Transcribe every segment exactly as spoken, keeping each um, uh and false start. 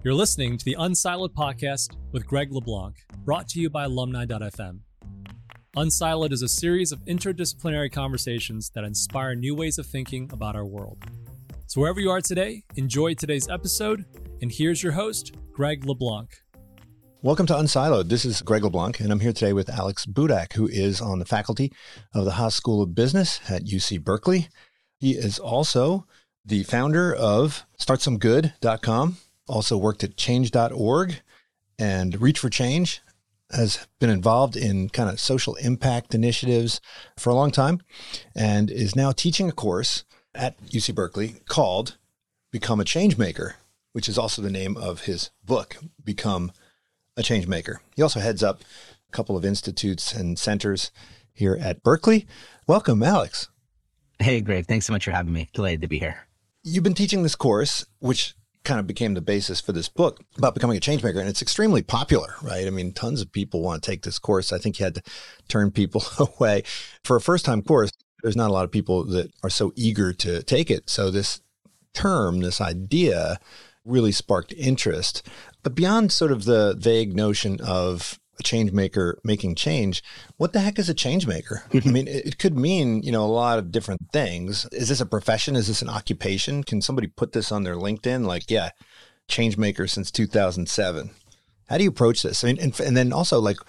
You're listening to the Unsiloed podcast with Greg LeBlanc, brought to you by alumni dot f m. Unsiloed is a series of interdisciplinary conversations that inspire new ways of thinking about our world. So wherever you are today, enjoy today's episode, and here's your host, Greg LeBlanc. Welcome to Unsiloed. This is Greg LeBlanc, and I'm here today with Alex Budak, who is on the faculty of the Haas School of Business at U C Berkeley. He is also the founder of start some good dot com, also worked at change dot org and Reach for Change, has been involved in kind of social impact initiatives for a long time, and is now teaching a course at U C Berkeley called Become a Changemaker, which is also the name of his book, Become a Changemaker. He also heads up a couple of institutes and centers here at Berkeley. Welcome, Alex. Hey, Greg. Thanks so much for having me. Delighted to be here. You've been teaching this course, which kind of became the basis for this book about becoming a changemaker, and it's extremely popular, right? I mean, tons of people want to take this course. I think you had to turn people away. For a first-time course, there's not a lot of people that are so eager to take it. So this term, this idea, really sparked interest. But beyond sort of the vague notion of a change maker making change, what the heck is a change maker? I mean, it, it could mean, you know, a lot of different things. Is this a profession? Is this an occupation? Can somebody put this on their LinkedIn? Like, yeah, change maker since two thousand seven. How do you approach this? I mean, and, and then also, like,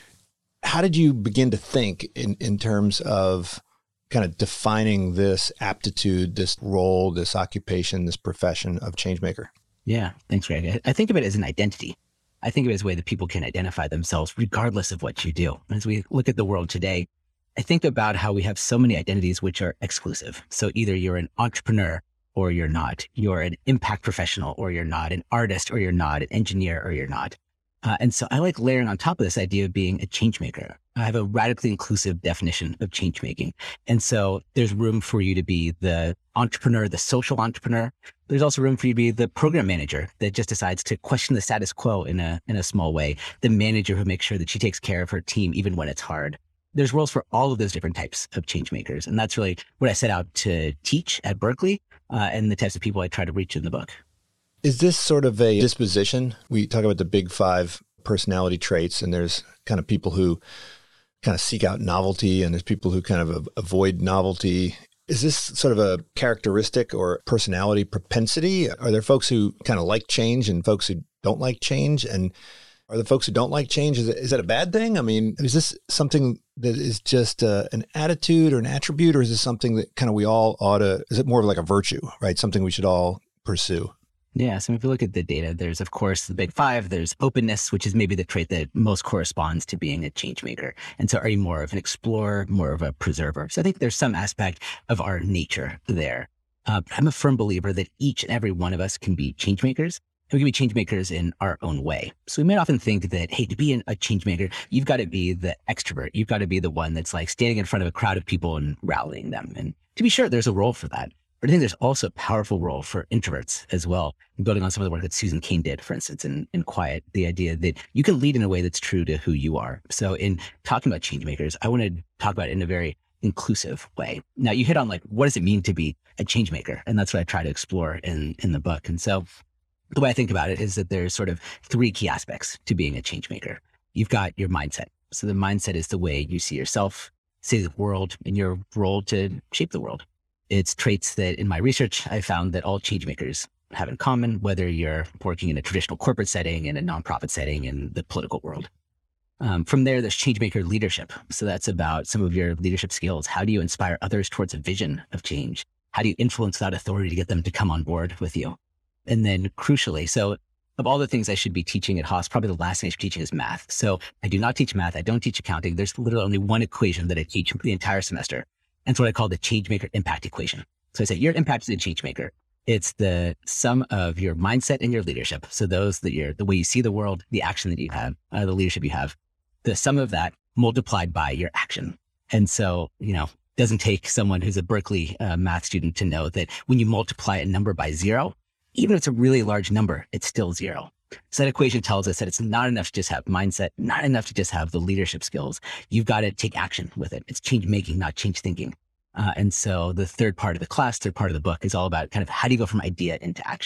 how did you begin to think in, in terms of kind of defining this aptitude, this role, this occupation, this profession of change maker? Yeah, thanks, Greg. I think of it as an identity. I think of it as a way that people can identify themselves regardless of what you do. As we look at the world today, I think about how we have so many identities which are exclusive. So either you're an entrepreneur or you're not. You're an impact professional or you're not. An artist or you're not. An engineer or you're not. Uh, and so I like layering on top of this idea of being a change maker. I have a radically inclusive definition of change making. And so there's room for you to be the entrepreneur, the social entrepreneur. There's also room for you to be the program manager that just decides to question the status quo in a, in a small way. The manager who makes sure that she takes care of her team, even when it's hard. There's roles for all of those different types of change makers. And that's really what I set out to teach at Berkeley uh, and the types of people I try to reach in the book. Is this sort of a disposition? We talk about the big five personality traits, and there's kind of people who kind of seek out novelty, and there's people who kind of avoid novelty. Is this sort of a characteristic or personality propensity? Are there folks who kind of like change and folks who don't like change? And are the folks who don't like change, is, it, is that a bad thing? I mean, is this something that is just uh, an attitude or an attribute, or is this something that kind of we all ought to, is it more of like a virtue, right? Something we should all pursue? Yeah. So if you look at the data, there's, of course, the big five. There's openness, which is maybe the trait that most corresponds to being a change maker. And so are you more of an explorer, more of a preserver? So I think there's some aspect of our nature there. Uh, but I'm a firm believer that each and every one of us can be change makers. And we can be change makers in our own way. So we might often think that, hey, to be an, a change maker, you've got to be the extrovert. You've got to be the one that's like standing in front of a crowd of people and rallying them. And to be sure, there's a role for that. But I think there's also a powerful role for introverts as well. Building on some of the work that Susan Cain did, for instance, in, in Quiet, the idea that you can lead in a way that's true to who you are. So in talking about change makers, I want to talk about it in a very inclusive way. Now, you hit on like, what does it mean to be a change maker? And that's what I try to explore in, in the book. And so the way I think about it is that there's sort of three key aspects to being a change maker. You've got your mindset. So the mindset is the way you see yourself, see the world, and your role to shape the world. It's traits that in my research, I found that all change makers have in common, whether you're working in a traditional corporate setting, in a nonprofit setting, in the political world. Um, from there, there's change maker leadership. So that's about some of your leadership skills. How do you inspire others towards a vision of change? How do you influence that authority to get them to come on board with you? And then crucially, so of all the things I should be teaching at Haas, probably the last thing I should be teaching is math. So I do not teach math. I don't teach accounting. There's literally only one equation that I teach the entire semester. And it's what I call the change maker impact equation. So I say your impact is a change maker. It's the sum of your mindset and your leadership. So those that you're, the way you see the world, the action that you have, uh, the leadership you have, the sum of that multiplied by your action. And so, you know, it doesn't take someone who's a Berkeley uh, math student to know that when you multiply a number by zero, even if it's a really large number, it's still zero. So that equation tells us that it's not enough to just have mindset, not enough to just have the leadership skills. You've got to take action with it. It's change making, not change thinking. Uh, and so the third part of the class, third part of the book is all about kind of how do you go from idea into action?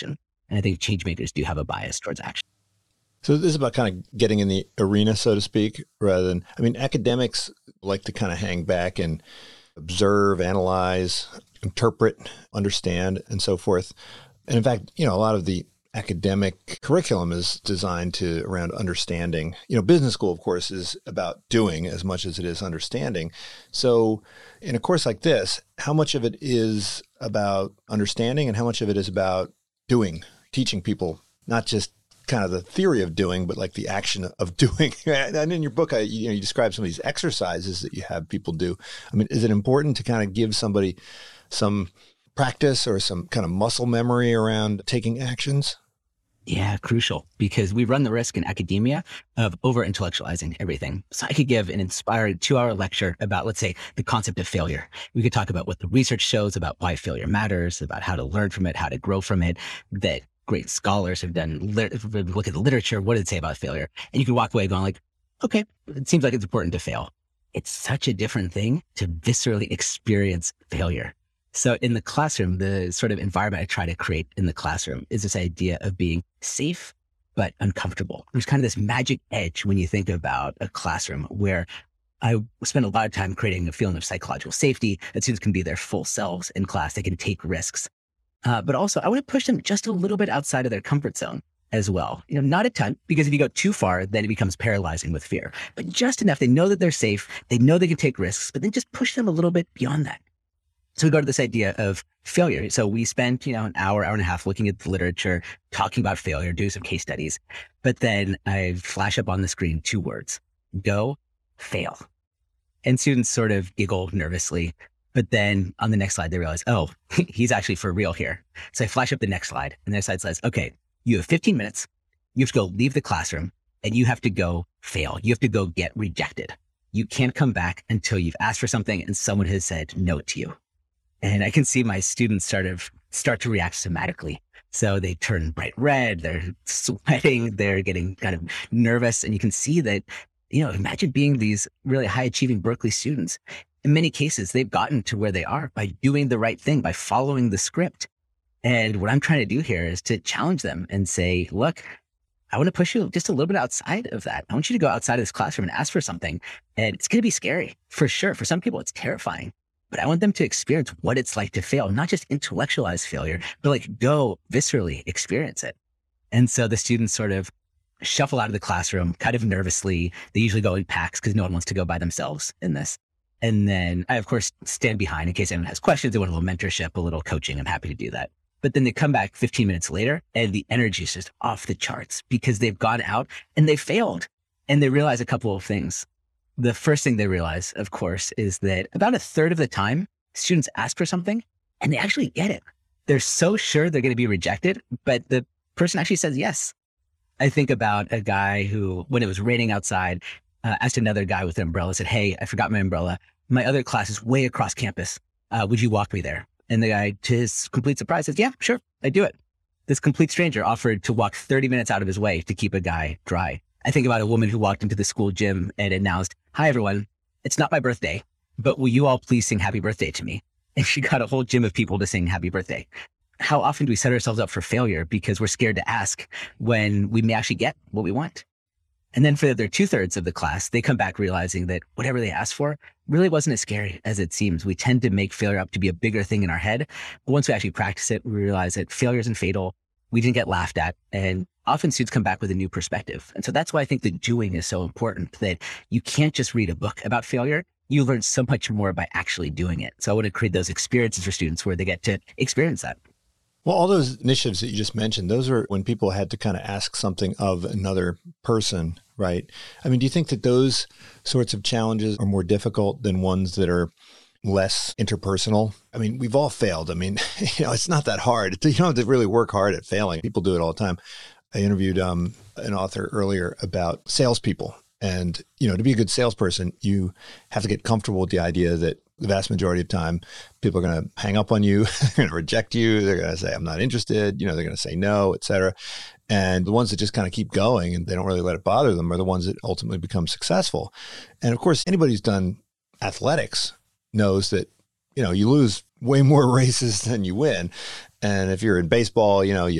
And I think change makers do have a bias towards action. So this is about kind of getting in the arena, so to speak, rather than, I mean, academics like to kind of hang back and observe, analyze, interpret, understand, and so forth. And in fact, you know, a lot of the academic curriculum is designed to around understanding. You know, business school, of course, is about doing as much as it is understanding. So in a course like this, how much of it is about understanding and how much of it is about doing, teaching people, not just kind of the theory of doing, but like the action of doing. And in your book, I, you know, you describe some of these exercises that you have people do. I mean, is it important to kind of give somebody some practice or some kind of muscle memory around taking actions? Yeah, crucial, because we run the risk in academia of over-intellectualizing everything. So I could give an inspired two-hour lecture about, let's say, the concept of failure. We could talk about what the research shows about why failure matters, about how to learn from it, how to grow from it, that great scholars have done, look at the literature, what did it say about failure? And you can walk away going like, okay, it seems like it's important to fail. It's such a different thing to viscerally experience failure. So in the classroom, the sort of environment I try to create in the classroom is this idea of being safe, but uncomfortable. There's kind of this magic edge when you think about a classroom where I spend a lot of time creating a feeling of psychological safety that students can be their full selves in class. They can take risks. Uh, but also, I want to push them just a little bit outside of their comfort zone as well. You know, not a ton, because if you go too far, then it becomes paralyzing with fear. But just enough, they know that they're safe, they know they can take risks, but then just push them a little bit beyond that. So we go to this idea of failure. So we spent, you know, an hour, hour and a half looking at the literature, talking about failure, doing some case studies. But then I flash up on the screen two words: go, fail. And students sort of giggle nervously. But then on the next slide, they realize, oh, he's actually for real here. So I flash up the next slide, and the slide says, okay, you have fifteen minutes. You have to go leave the classroom, and you have to go fail. You have to go get rejected. You can't come back until you've asked for something and someone has said no to you. And I can see my students sort of start to react somatically. So they turn bright red, they're sweating, they're getting kind of nervous. And you can see that, you know, imagine being these really high achieving Berkeley students. In many cases, they've gotten to where they are by doing the right thing, by following the script. And what I'm trying to do here is to challenge them and say, look, I want to push you just a little bit outside of that. I want you to go outside of this classroom and ask for something. And it's going to be scary for sure. For some people, it's terrifying. But I want them to experience what it's like to fail, not just intellectualize failure, but like go viscerally experience it. And so the students sort of shuffle out of the classroom kind of nervously. They usually go in packs because no one wants to go by themselves in this. And then I, of course, stand behind in case anyone has questions. They want a little mentorship, a little coaching. I'm happy to do that. But then they come back fifteen minutes later and the energy is just off the charts because they've gone out and they failed. And they realize a couple of things. The first thing they realize, of course, is that about a third of the time, students ask for something and they actually get it. They're so sure they're going to be rejected, but the person actually says yes. I think about a guy who, when it was raining outside, uh, asked another guy with an umbrella, said, hey, I forgot my umbrella. My other class is way across campus. Uh, would you walk me there? And the guy, to his complete surprise, says, yeah, sure, I do it. This complete stranger offered to walk thirty minutes out of his way to keep a guy dry. I think about a woman who walked into the school gym and announced, hi, everyone, it's not my birthday, but will you all please sing happy birthday to me? And she got a whole gym of people to sing happy birthday. How often do we set ourselves up for failure because we're scared to ask when we may actually get what we want? And then for the other two thirds of the class, they come back realizing that whatever they asked for really wasn't as scary as it seems. We tend to make failure up to be a bigger thing in our head. But once we actually practice it, we realize that failure isn't fatal. We didn't get laughed at. And often students come back with a new perspective. And so that's why I think the doing is so important, that you can't just read a book about failure. You learn so much more by actually doing it. So I want to create those experiences for students where they get to experience that. Well, all those initiatives that you just mentioned, those are when people had to kind of ask something of another person, right? I mean, do you think that those sorts of challenges are more difficult than ones that are less interpersonal? I mean, we've all failed. I mean, you know, it's not that hard. You don't have to really work hard at failing. People do it all the time. I interviewed um, an author earlier about salespeople. And, you know, to be a good salesperson, you have to get comfortable with the idea that the vast majority of time, people are going to hang up on you, they're going to reject you, they're going to say, I'm not interested, you know, they're going to say no, et cetera. And the ones that just kind of keep going and they don't really let it bother them are the ones that ultimately become successful. And of course, anybody who's done athletics knows that, you know, you lose way more races than you win. And if you're in baseball, you know, you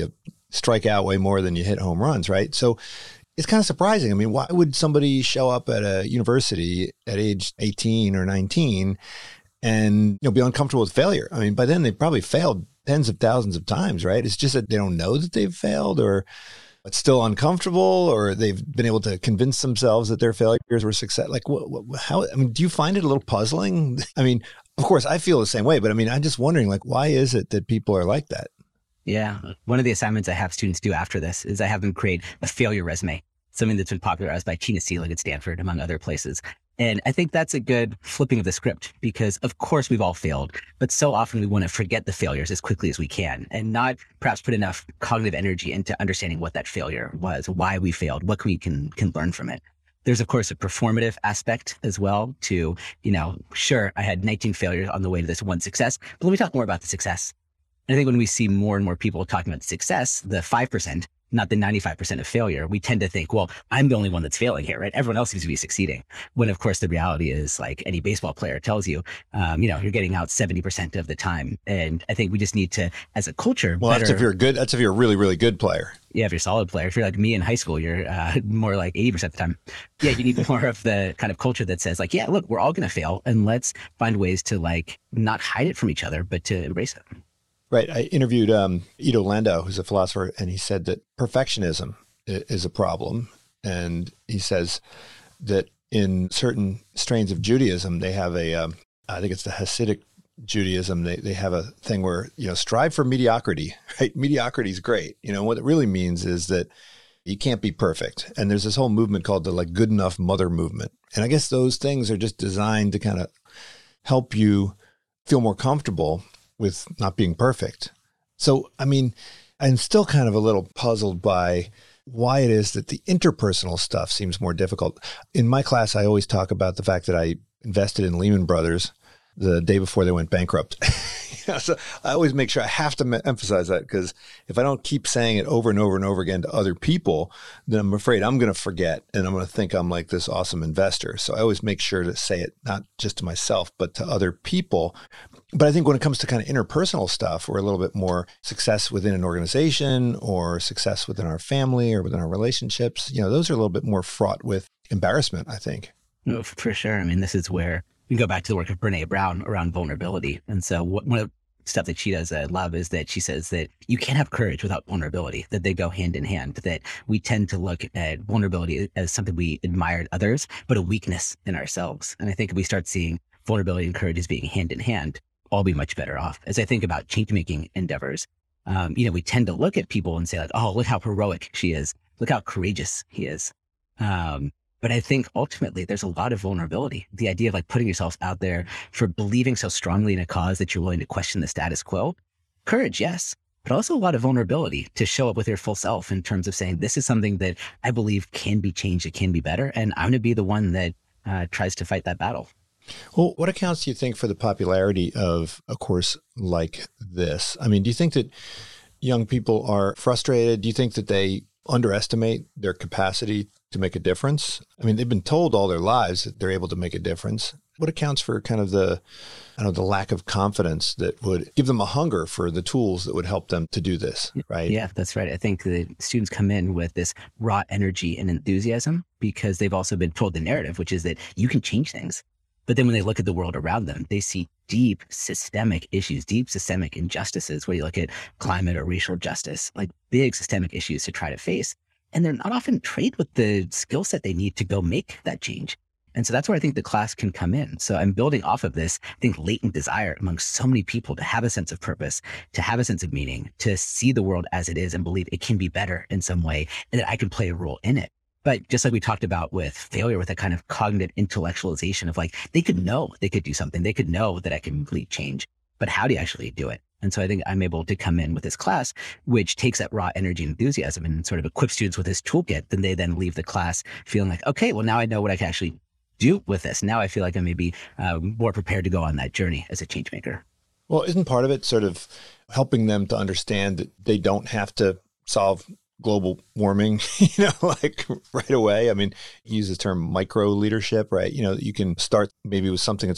strike out way more than you hit home runs, right? So it's kind of surprising. I mean, why would somebody show up at a university at age eighteen or nineteen and, you know, be uncomfortable with failure? I mean, by then they probably failed tens of thousands of times, right? It's just that they don't know that they've failed, or it's still uncomfortable, or they've been able to convince themselves that their failures were success. Like, what, what, how, I mean, do you find it a little puzzling? I mean, of course I feel the same way, but I mean, I'm just wondering, like, why is it that people are like that? Yeah. One of the assignments I have students do after this is I have them create a failure resume, something that's been popularized by Tina Seelig at Stanford, among other places. And I think that's a good flipping of the script, because of course we've all failed, but so often we want to forget the failures as quickly as we can and not perhaps put enough cognitive energy into understanding what that failure was, why we failed, what we can, can learn from it. There's, of course, a performative aspect as well to, you know, sure, I had nineteen failures on the way to this one success, but let me talk more about the success. And I think when we see more and more people talking about success, the five percent, not the ninety-five percent of failure, we tend to think, well, I'm the only one that's failing here, right? Everyone else seems to be succeeding. When, of course, the reality is, like any baseball player tells you, um, you know, you're getting out seventy percent of the time. And I think we just need to, as a culture, well, better, that's if you're good. That's if you're a really, really good player. Yeah, if you're a solid player. If you're like me in high school, you're uh, more like eighty percent of the time. Yeah, you need more of the kind of culture that says, like, yeah, look, we're all going to fail, and let's find ways to, like, not hide it from each other, but to embrace it. Right. I interviewed um, Ido Landau, who's a philosopher, and he said that perfectionism is a problem. And he says that in certain strains of Judaism, they have a, um, I think it's the Hasidic Judaism, they, they have a thing where, you know, strive for mediocrity, right? Mediocrity is great. You know, what it really means is that you can't be perfect. And there's this whole movement called the like good enough mother movement. And I guess those things are just designed to kind of help you feel more comfortable with not being perfect. So, I mean, I'm still kind of a little puzzled by why it is that the interpersonal stuff seems more difficult. In my class, I always talk about the fact that I invested in Lehman Brothers the day before they went bankrupt. Yeah, so I always make sure I have to me- emphasize that, because if I don't keep saying it over and over and over again to other people, then I'm afraid I'm going to forget and I'm going to think I'm like this awesome investor. So I always make sure to say it not just to myself, but to other people. But I think when it comes to kind of interpersonal stuff, or a little bit more success within an organization or success within our family or within our relationships, you know, those are a little bit more fraught with embarrassment, I think. No, for sure. I mean, this is where we go back to the work of Brene Brown around vulnerability. And so what, one of the stuff that she does, I love, is that she says that you can't have courage without vulnerability, that they go hand in hand, that we tend to look at vulnerability as something we admire in others, but a weakness in ourselves. And I think if we start seeing vulnerability and courage as being hand in hand, I'll be much better off. As I think about change-making endeavors, um, you know, we tend to look at people and say, like, oh, look how heroic she is. Look how courageous he is. Um, but I think ultimately there's a lot of vulnerability. The idea of like putting yourself out there for believing so strongly in a cause that you're willing to question the status quo. Courage, yes, but also a lot of vulnerability to show up with your full self in terms of saying, this is something that I believe can be changed, it can be better. And I'm going to be the one that uh, tries to fight that battle. Well, what accounts do you think for the popularity of a course like this? I mean, do you think that young people are frustrated? Do you think that they underestimate their capacity to make a difference? I mean, they've been told all their lives that they're able to make a difference. What accounts for kind of the, I don't know, the lack of confidence that would give them a hunger for the tools that would help them to do this, right? Yeah, that's right. I think the students come in with this raw energy and enthusiasm because they've also been told the narrative, which is that you can change things. But then when they look at the world around them, they see deep systemic issues, deep systemic injustices, where you look at climate or racial justice, like big systemic issues to try to face. And they're not often trained with the skill set they need to go make that change. And so that's where I think the class can come in. So I'm building off of this, I think, latent desire among so many people to have a sense of purpose, to have a sense of meaning, to see the world as it is and believe it can be better in some way and that I can play a role in it. But just like we talked about with failure, with a kind of cognitive intellectualization of like, they could know they could do something. They could know that I can complete change, but how do you actually do it? And so I think I'm able to come in with this class, which takes that raw energy and enthusiasm and sort of equips students with this toolkit. Then they then leave the class feeling like, okay, well, now I know what I can actually do with this. Now I feel like I may be uh, more prepared to go on that journey as a change maker. Well, isn't part of it sort of helping them to understand that they don't have to solve global warming, you know, like right away? I mean, he uses the term micro leadership, right? You know, you can start maybe with something that's a little bit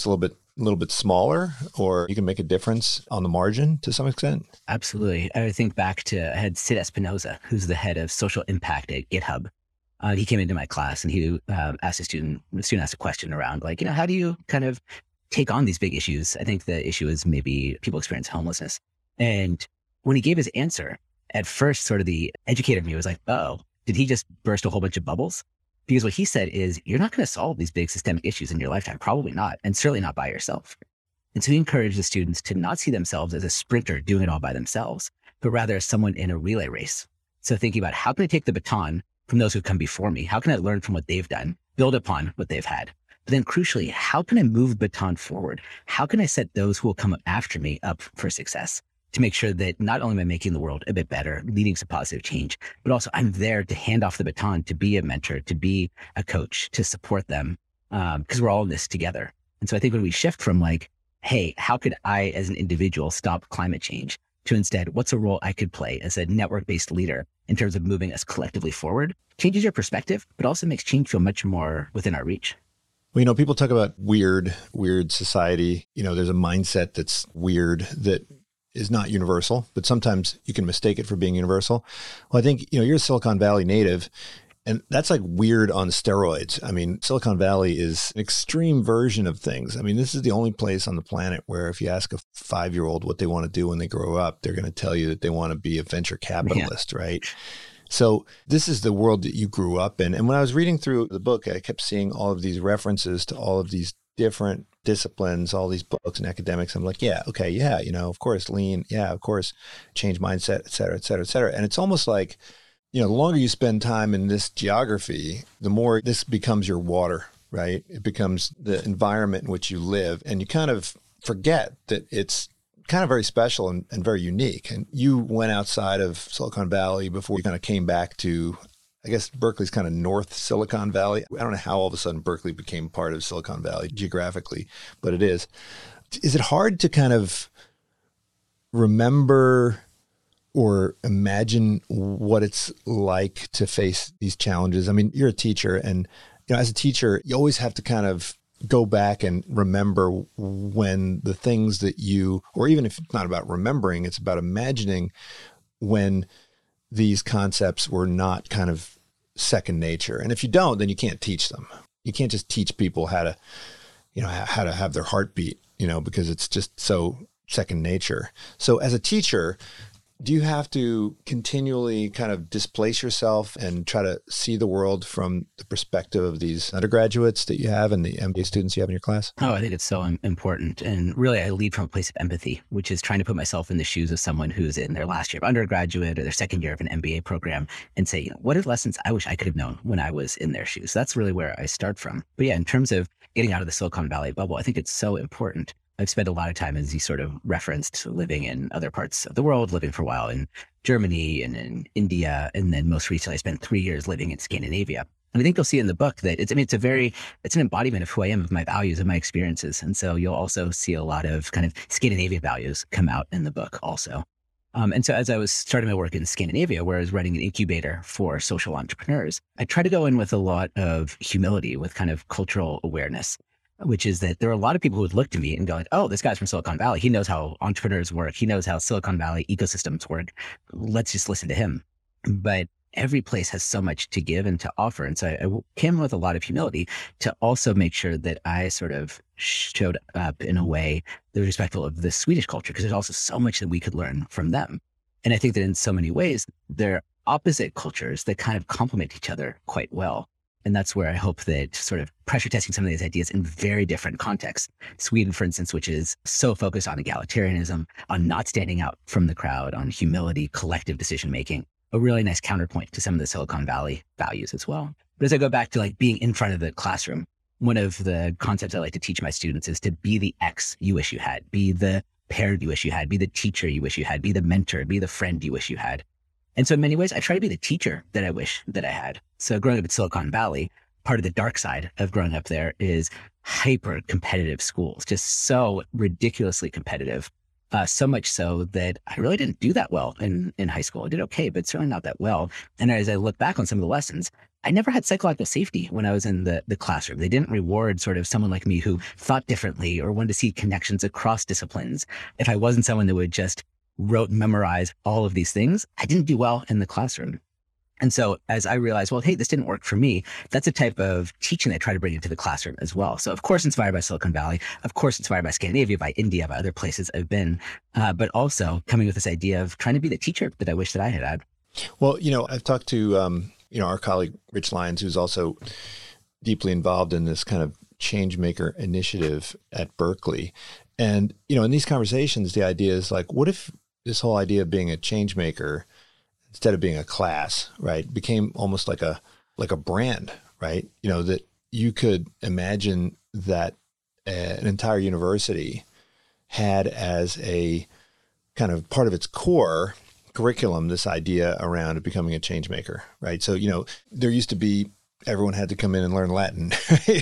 a little bit smaller, or you can make a difference on the margin to some extent? Absolutely. I think back to, I had Sid Espinoza, who's the head of social impact at GitHub. Uh, he came into my class and he um, asked a student, the student asked a question around like, you know, how do you kind of take on these big issues? I think the issue is maybe people experience homelessness. And when he gave his answer, at first, sort of the educator in me was like, oh, did he just burst a whole bunch of bubbles? Because what he said is, you're not going to solve these big systemic issues in your lifetime. Probably not. And certainly not by yourself. And so he encouraged the students to not see themselves as a sprinter doing it all by themselves, but rather as someone in a relay race. So thinking about, how can I take the baton from those who come before me? How can I learn from what they've done, build upon what they've had? But then crucially, how can I move the baton forward? How can I set those who will come after me up for success, to make sure that not only am I making the world a bit better, leading to positive change, but also I'm there to hand off the baton, to be a mentor, to be a coach, to support them, um, because we're all in this together. And so I think when we shift from like, hey, how could I as an individual stop climate change, to instead, what's a role I could play as a network-based leader in terms of moving us collectively forward, changes your perspective, but also makes change feel much more within our reach. Well, you know, people talk about weird, weird society. You know, there's a mindset that's weird that is not universal, but sometimes you can mistake it for being universal. Well, I think, you know, you're a Silicon Valley native, and that's like weird on steroids. I mean, Silicon Valley is an extreme version of things. I mean, this is the only place on the planet where if you ask a five-year-old what they want to do when they grow up, they're going to tell you that they want to be a venture capitalist, yeah. Right? So this is the world that you grew up in. And when I was reading through the book, I kept seeing all of these references to all of these different disciplines, all these books and academics. I'm like, yeah, okay, yeah, you know, of course, lean, yeah, of course, change mindset, et cetera, et cetera, et cetera. And it's almost like, you know, the longer you spend time in this geography, the more this becomes your water, right? It becomes the environment in which you live. And you kind of forget that it's kind of very special and, and very unique. And you went outside of Silicon Valley before you kind of came back to, I guess Berkeley's kind of North Silicon Valley. I don't know how all of a sudden Berkeley became part of Silicon Valley geographically, but it is. Is it hard to kind of remember or imagine what it's like to face these challenges? I mean, you're a teacher, and you know, as a teacher, you always have to kind of go back and remember when the things that you, or even if it's not about remembering, it's about imagining when these concepts were not kind of second nature. And if you don't, then you can't teach them. You can't just teach people how to, you know, how to have their heartbeat, you know, because it's just so second nature. So as a teacher, do you have to continually kind of displace yourself and try to see the world from the perspective of these undergraduates that you have and the M B A students you have in your class? Oh, I think it's so important. And really, I lead from a place of empathy, which is trying to put myself in the shoes of someone who's in their last year of undergraduate or their second year of an M B A program and say, you know, what are lessons I wish I could have known when I was in their shoes? That's really where I start from. But yeah, in terms of getting out of the Silicon Valley bubble, I think it's so important. I've spent a lot of time, as you sort of referenced, living in other parts of the world, living for a while in Germany and in India. And then most recently, I spent three years living in Scandinavia. And I think you'll see in the book that it's, I mean, it's a very, it's an embodiment of who I am, of my values, of my experiences. And so you'll also see a lot of kind of Scandinavian values come out in the book also. Um, and so as I was starting my work in Scandinavia, where I was running an incubator for social entrepreneurs, I try to go in with a lot of humility, with kind of cultural awareness, which is that there are a lot of people who would look to me and go like, oh, this guy's from Silicon Valley. He knows how entrepreneurs work. He knows how Silicon Valley ecosystems work. Let's just listen to him. But every place has so much to give and to offer. And so I, I came with a lot of humility to also make sure that I sort of showed up in a way that was respectful of the Swedish culture, because there's also so much that we could learn from them. And I think that in so many ways, they're opposite cultures that kind of complement each other quite well. And that's where I hope that sort of pressure testing some of these ideas in very different contexts. Sweden, for instance, which is so focused on egalitarianism, on not standing out from the crowd, on humility, collective decision-making, a really nice counterpoint to some of the Silicon Valley values as well. But as I go back to like being in front of the classroom, one of the concepts I like to teach my students is to be the ex you wish you had, be the parent you wish you had, be the teacher you wish you had, be the mentor, be the friend you wish you had. And so in many ways, I try to be the teacher that I wish that I had. So growing up in Silicon Valley, part of the dark side of growing up there is hyper competitive schools, just so ridiculously competitive. Uh, so much so that I really didn't do that well in, in high school. I did okay, but certainly not that well. And as I look back on some of the lessons, I never had psychological safety when I was in the, the classroom. They didn't reward sort of someone like me who thought differently or wanted to see connections across disciplines. If I wasn't someone that would just wrote, memorize all of these things, I didn't do well in the classroom. And so as I realized, well, hey, this didn't work for me, that's a type of teaching that I try to bring into the classroom as well. So of course, inspired by Silicon Valley, of course, inspired by Scandinavia, by India, by other places I've been, uh, but also coming with this idea of trying to be the teacher that I wish that I had had. Well, you know, I've talked to, um, you know, our colleague, Rich Lyons, who's also deeply involved in this kind of Changemaker initiative at Berkeley. And, you know, in these conversations, the idea is like, what if this whole idea of being a Changemaker, instead of being a class, right, became almost like a, like a brand, right? You know, that you could imagine that a, an entire university had as a kind of part of its core curriculum, this idea around becoming a change maker, right? So, you know, there used to be, everyone had to come in and learn Latin.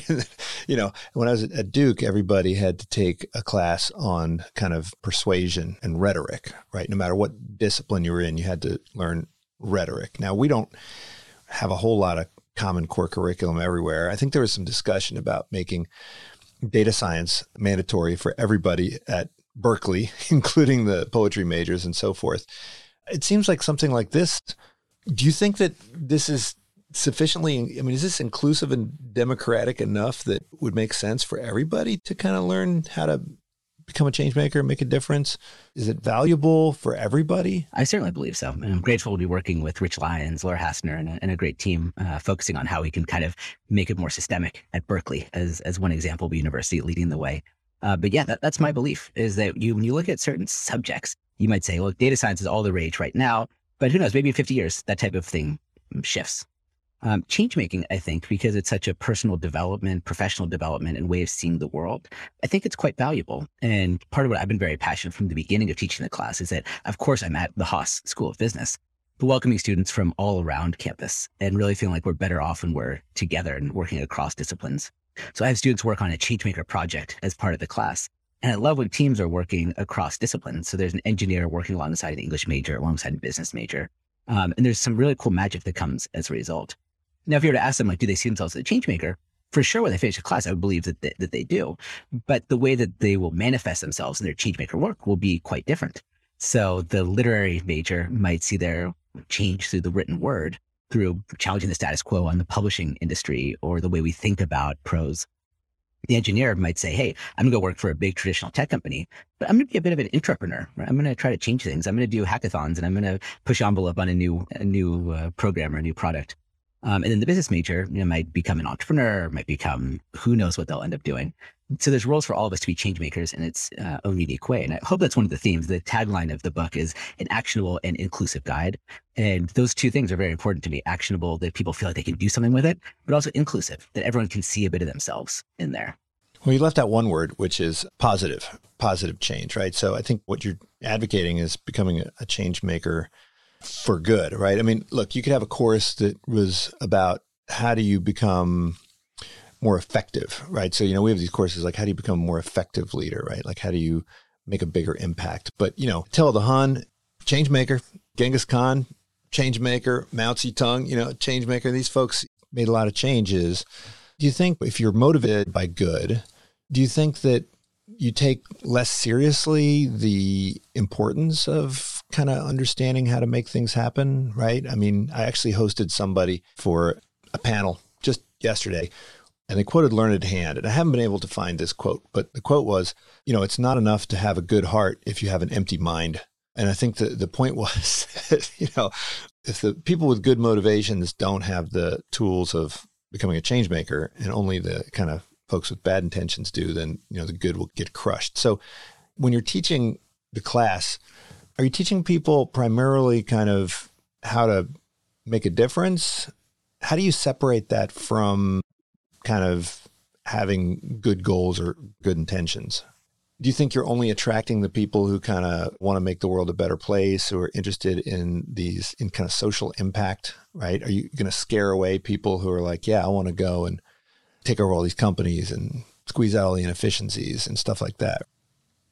You know, when I was at Duke, everybody had to take a class on kind of persuasion and rhetoric, right? No matter what discipline you were in, you had to learn rhetoric. Now, we don't have a whole lot of common core curriculum everywhere. I think there was some discussion about making data science mandatory for everybody at Berkeley, including the poetry majors and so forth. It seems like something like this. Do you think that this is sufficiently, I mean, is this inclusive and democratic enough that would make sense for everybody to kind of learn how to become a change maker, make a difference? Is it valuable for everybody? I certainly believe so. And I'm grateful to be working with Rich Lyons, Laura Hassner, and a, and a great team uh, focusing on how we can kind of make it more systemic at Berkeley as, as one example of a university leading the way. Uh, but yeah, that, that's my belief, is that you, when you look at certain subjects, you might say, well, data science is all the rage right now, but who knows, maybe in fifty years, that type of thing shifts. Um, change making, I think, because it's such a personal development, professional development, and way of seeing the world, I think it's quite valuable. And part of what I've been very passionate from the beginning of teaching the class is that, of course, I'm at the Haas School of Business, but welcoming students from all around campus and really feeling like we're better off when we're together and working across disciplines. So I have students work on a changemaker project as part of the class. And I love when teams are working across disciplines. So there's an engineer working alongside an English major, alongside a business major. Um, and there's some really cool magic that comes as a result. Now, if you were to ask them, like, do they see themselves as a change maker? For sure, when they finish a class, I would believe that they, that they do. But the way that they will manifest themselves in their change maker work will be quite different. So the literary major might see their change through the written word, through challenging the status quo on the publishing industry or the way we think about prose. The engineer might say, hey, I'm going to go work for a big traditional tech company, but I'm going to be a bit of an intrapreneur. Right? I'm going to try to change things. I'm going to do hackathons, and I'm going to push envelope on a new a new uh, program or a new product. Um, and then the business major, you know, might become an entrepreneur, might become, who knows what they'll end up doing. So there's roles for all of us to be change makers in its uh, own unique way. And I hope that's one of the themes. The tagline of the book is an actionable and inclusive guide. And those two things are very important to me. Actionable, that people feel like they can do something with it, but also inclusive, that everyone can see a bit of themselves in there. Well, you left out one word, which is positive, positive change, right? So I think what you're advocating is becoming a, a change maker for good, right? I mean, look, you could have a course that was about how do you become more effective, right? So, you know, we have these courses like how do you become a more effective leader, right? Like how do you make a bigger impact? But, you know, Attila the Hun, change maker, Genghis Khan, change maker, Mao Zedong, you know, change maker. These folks made a lot of changes. Do you think if you're motivated by good, do you think that you take less seriously the importance of kind of understanding how to make things happen, right? I mean, I actually hosted somebody for a panel just yesterday, and they quoted Learned Hand. And I haven't been able to find this quote, but the quote was, you know, it's not enough to have a good heart if you have an empty mind. And I think the, the point was, that, you know, if the people with good motivations don't have the tools of becoming a change maker and only the kind of folks with bad intentions do, then, you know, the good will get crushed. So when you're teaching the class, are you teaching people primarily kind of how to make a difference? How do you separate that from kind of having good goals or good intentions? Do you think you're only attracting the people who kind of want to make the world a better place, or are interested in these, in kind of social impact, right? Are you going to scare away people who are like, yeah, I want to go and take over all these companies and squeeze out all the inefficiencies and stuff like that?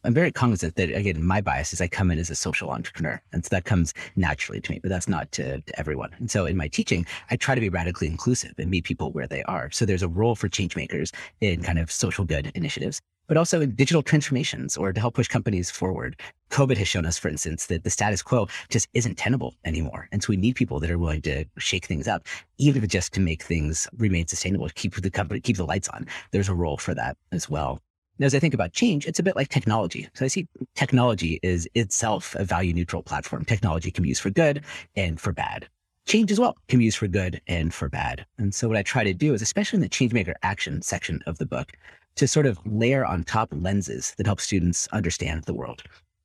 I'm very cognizant that, again, my bias is I come in as a social entrepreneur. And so that comes naturally to me, but that's not to, to everyone. And so in my teaching, I try to be radically inclusive and meet people where they are. So there's a role for change makers in kind of social good initiatives, but also in digital transformations or to help push companies forward. COVID has shown us, for instance, that the status quo just isn't tenable anymore. And so we need people that are willing to shake things up, even if it's just to make things remain sustainable, keep the company, keep the lights on. There's a role for that as well. And as I think about change, it's a bit like technology. So I see technology is itself a value neutral platform. Technology can be used for good and for bad. Change as well can be used for good and for bad. And so what I try to do is, especially in the changemaker action section of the book, to sort of layer on top lenses that help students understand the world.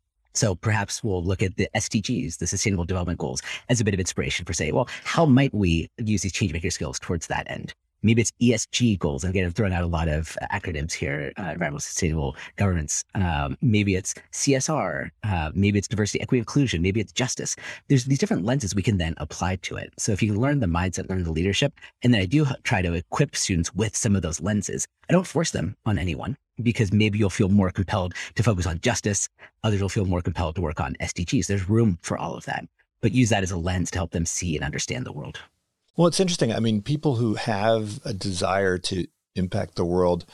So perhaps we'll look at the S D Gs, the Sustainable Development Goals, as a bit of inspiration for say, well, how might we use these changemaker skills towards that end? Maybe it's E S G goals. And again, I've thrown out a lot of uh, acronyms here, uh, environmental sustainable governance. Um, maybe it's C S R. Uh, maybe it's diversity, equity, inclusion. Maybe it's justice. There's these different lenses we can then apply to it. So if you learn the mindset, learn the leadership, and then I do try to equip students with some of those lenses. I don't force them on anyone because maybe you'll feel more compelled to focus on justice. Others will feel more compelled to work on S D Gs. There's room for all of that, but use that as a lens to help them see and understand the world. Well, it's interesting. I mean, people who have a desire to impact the world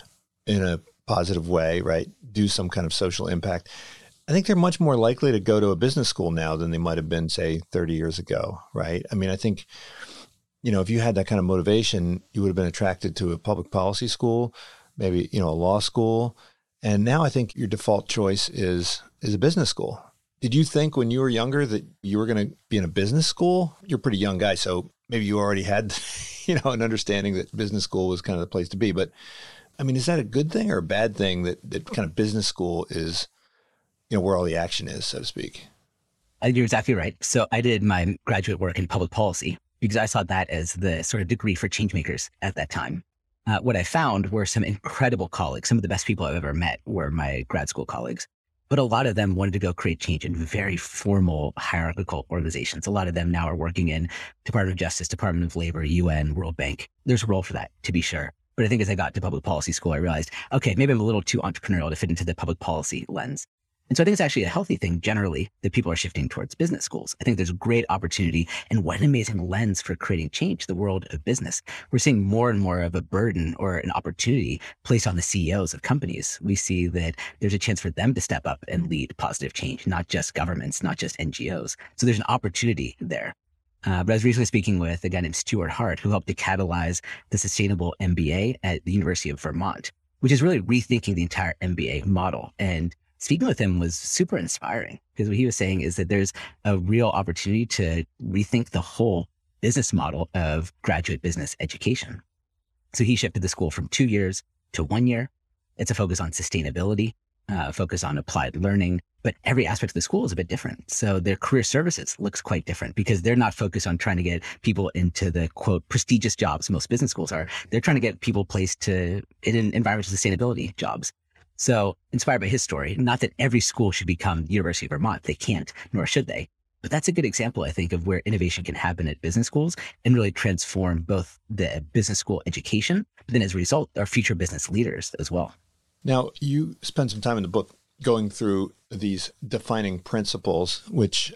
in a positive way, right, do some kind of social impact, I think they're much more likely to go to a business school now than they might have been, say, thirty years ago, right? I mean, I think, you know, if you had that kind of motivation, you would have been attracted to a public policy school, maybe, you know, a law school. And now I think your default choice is is a business school. Did you think when you were younger that you were going to be in a business school? You're a pretty young guy, so maybe you already had, you know, an understanding that business school was kind of the place to be. But I mean, is that a good thing or a bad thing that, that kind of business school is, you know, where all the action is, so to speak? You're exactly right. So I did my graduate work in public policy because I saw that as the sort of degree for change makers at that time. Uh, what I found were some incredible colleagues. Some of the best people I've ever met were my grad school colleagues. But a lot of them wanted to go create change in very formal hierarchical organizations. A lot of them now are working in Department of Justice, Department of Labor, U N, World Bank. There's a role for that, to be sure. But I think as I got to public policy school, I realized, okay, maybe I'm a little too entrepreneurial to fit into the public policy lens. And so I think it's actually a healthy thing generally that people are shifting towards business schools. I think there's a great opportunity and what an amazing lens for creating change, the world of business. We're seeing more and more of a burden or an opportunity placed on the C E Os of companies. We see that there's a chance for them to step up and lead positive change, not just governments, not just N G Os. So there's an opportunity there. Uh, but I was recently speaking with a guy named Stuart Hart, who helped to catalyze the Sustainable M B A at the University of Vermont, which is really rethinking the entire M B A model. And speaking with him was super inspiring because what he was saying is that there's a real opportunity to rethink the whole business model of graduate business education. So he shifted the school from two years to one year. It's a focus on sustainability, uh, focus on applied learning, but every aspect of the school is a bit different. So their career services looks quite different because they're not focused on trying to get people into the quote prestigious jobs most business schools are. They're trying to get people placed to in environmental sustainability jobs. So inspired by his story, not that every school should become University of Vermont. They can't, nor should they. But that's a good example, I think, of where innovation can happen at business schools and really transform both the business school education, but then as a result, our future business leaders as well. Now, you spend some time in the book going through these defining principles, which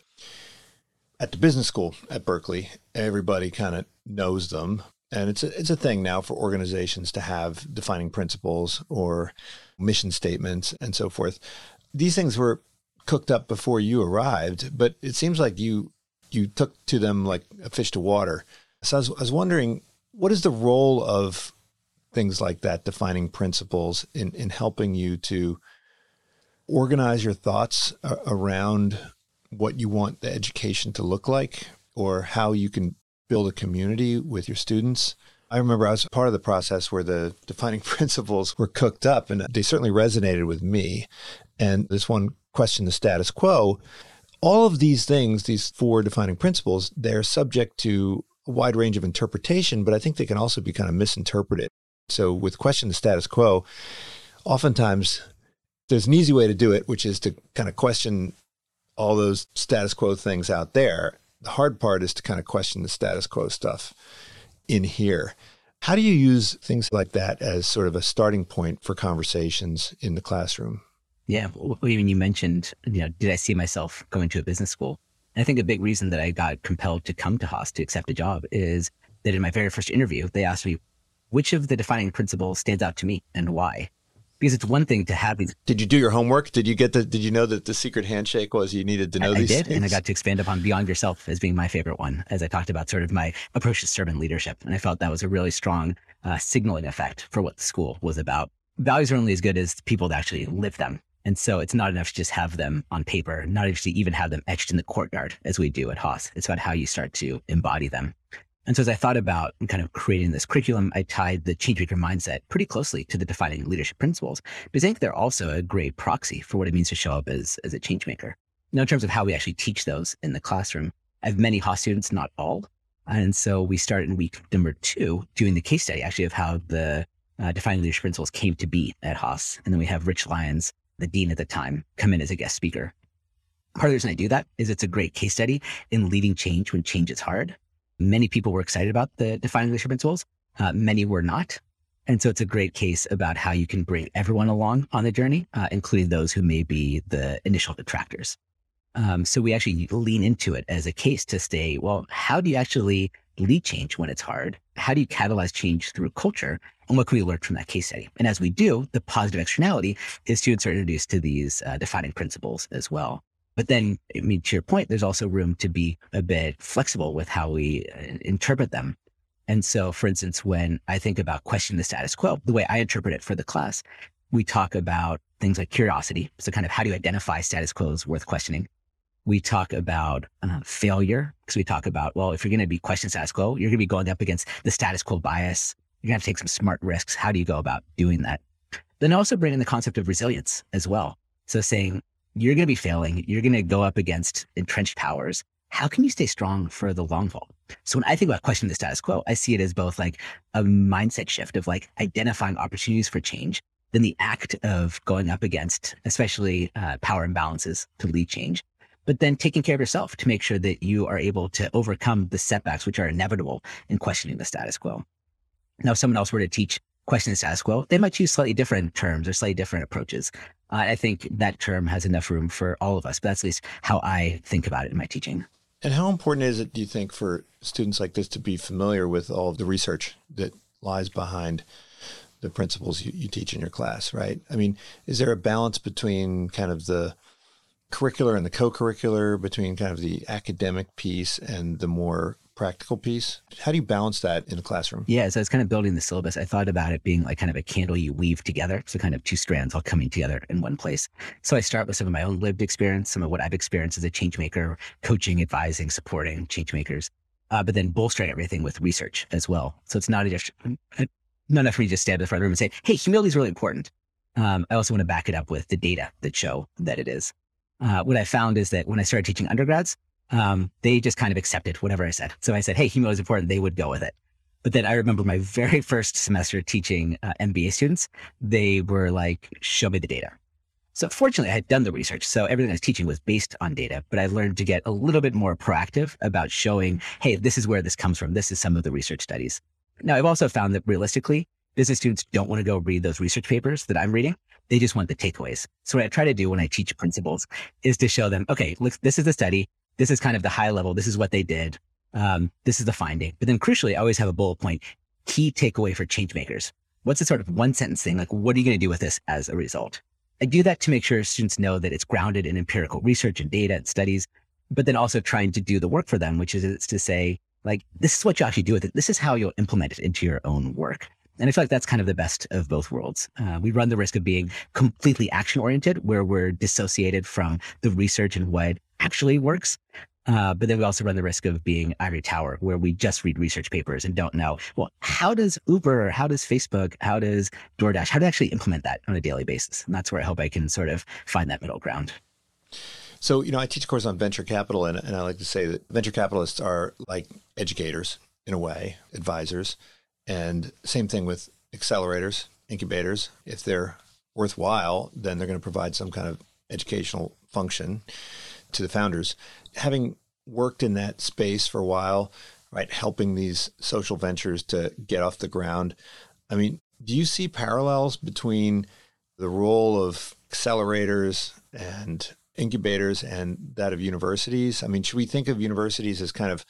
at the business school at Berkeley, everybody kind of knows them. And it's a, it's a thing now for organizations to have defining principles or mission statements and so forth. These things were cooked up before you arrived, but it seems like you you took to them like a fish to water. So I was, I was wondering, what is the role of things like that, defining principles, in, in helping you to organize your thoughts a- around what you want the education to look like or how you can build a community with your students? I remember I was part of the process where the defining principles were cooked up, and they certainly resonated with me. And this one question, the status quo, all of these things, these four defining principles, they're subject to a wide range of interpretation, but I think they can also be kind of misinterpreted. So with question the status quo, oftentimes there's an easy way to do it, which is to kind of question all those status quo things out there. The hard part is to kind of question the status quo stuff in here. How do you use things like that as sort of a starting point for conversations in the classroom? Yeah. Well, even you mentioned, you know, did I see myself going to a business school? And I think a big reason that I got compelled to come to Haas to accept a job is that in my very first interview, they asked me, which of the defining principles stands out to me and why? Because it's one thing to have these. Did you do your homework? Did you get the, did you know that the secret handshake was you needed to know I, these I did, things? and I got to expand upon Beyond Yourself as being my favorite one, as I talked about sort of my approach to servant leadership. And I felt that was a really strong uh, signaling effect for what the school was about. Values are only as good as people that actually live them. And so it's not enough to just have them on paper, not enough to even have them etched in the courtyard as we do at Haas. It's about how you start to embody them. And so as I thought about kind of creating this curriculum, I tied the Changemaker mindset pretty closely to the defining leadership principles, because I think they're also a great proxy for what it means to show up as, as a changemaker. Now, in terms of how we actually teach those in the classroom, I have many Haas students, not all. And so we started in week number two doing the case study actually of how the uh, defining leadership principles came to be at Haas. And then we have Rich Lyons, the dean at the time, come in as a guest speaker. Part of the reason I do that is it's a great case study in leading change when change is hard. Many people were excited about the defining leadership principles. Uh, many were not. And so it's a great case about how you can bring everyone along on the journey, uh, including those who may be the initial detractors. Um, so we actually lean into it as a case to say, well, how do you actually lead change when it's hard? How do you catalyze change through culture? And what can we learn from that case study? And as we do, the positive externality is students are introduced to these uh, defining principles as well. But then, I mean, to your point, there's also room to be a bit flexible with how we interpret them. And so, for instance, when I think about questioning the status quo, the way I interpret it for the class, we talk about things like curiosity. So kind of how do you identify status quos worth questioning? We talk about uh, failure, because we talk about, well, if you're going to be questioning status quo, you're going to be going up against the status quo bias. You're going to have to take some smart risks. How do you go about doing that? Then also bring in the concept of resilience as well. So saying, you're going to be failing. You're going to go up against entrenched powers. How can you stay strong for the long haul? So when I think about questioning the status quo, I see it as both like a mindset shift of like identifying opportunities for change, then the act of going up against, especially uh, power imbalances to lead change, but then taking care of yourself to make sure that you are able to overcome the setbacks, which are inevitable in questioning the status quo. Now, if someone else were to teach questioning the status quo, they might choose slightly different terms or slightly different approaches. Uh, I think that term has enough room for all of us, but that's at least how I think about it in my teaching. And how important is it, do you think, for students like this to be familiar with all of the research that lies behind the principles you, you teach in your class, right? I mean, is there a balance between kind of the curricular and the co-curricular, between kind of the academic piece and the more practical piece? How do you balance that in the classroom? Yeah, as I was kind of building the syllabus, I thought about it being like kind of a candle you weave together. So kind of two strands all coming together in one place. So I start with some of my own lived experience, some of what I've experienced as a change maker, coaching, advising, supporting change makers, uh, but then bolstering everything with research as well. So it's not just, not enough for me to just stand in the front of the room and say, hey, humility is really important. Um, I also want to back it up with the data that show that it is. Uh, what I found is that when I started teaching undergrads, Um, they just kind of accepted whatever I said. So I said, hey, humility is important. They would go with it. But then I remember my very first semester teaching uh, M B A students, they were like, show me the data. So fortunately, I had done the research. So everything I was teaching was based on data, but I learned to get a little bit more proactive about showing, hey, this is where this comes from. This is some of the research studies. Now, I've also found that realistically, business students don't want to go read those research papers that I'm reading. They just want the takeaways. So what I try to do when I teach principles is to show them, okay, look, this is the study. This is kind of the high level. This is what they did. Um, this is the finding. But then crucially, I always have a bullet point, key takeaway for change makers. What's the sort of one sentence thing? Like, what are you going to do with this as a result? I do that to make sure students know that it's grounded in empirical research and data and studies, but then also trying to do the work for them, which is to say, like, this is what you actually do with it. This is how you'll implement it into your own work. And I feel like that's kind of the best of both worlds. Uh, we run the risk of being completely action oriented, where we're dissociated from the research and what actually works. Uh, but then we also run the risk of being ivory tower, where we just read research papers and don't know, well, how does Uber, how does Facebook, how does DoorDash, how do they actually implement that on a daily basis? And that's where I hope I can sort of find that middle ground. So, you know, I teach a course on venture capital, and, and I like to say that venture capitalists are like educators in a way, advisors. And same thing with accelerators, incubators. If they're worthwhile, then they're going to provide some kind of educational function to the founders. Having worked in that space for a while, right, helping these social ventures to get off the ground, I mean, do you see parallels between the role of accelerators and incubators and that of universities? I mean, should we think of universities as kind of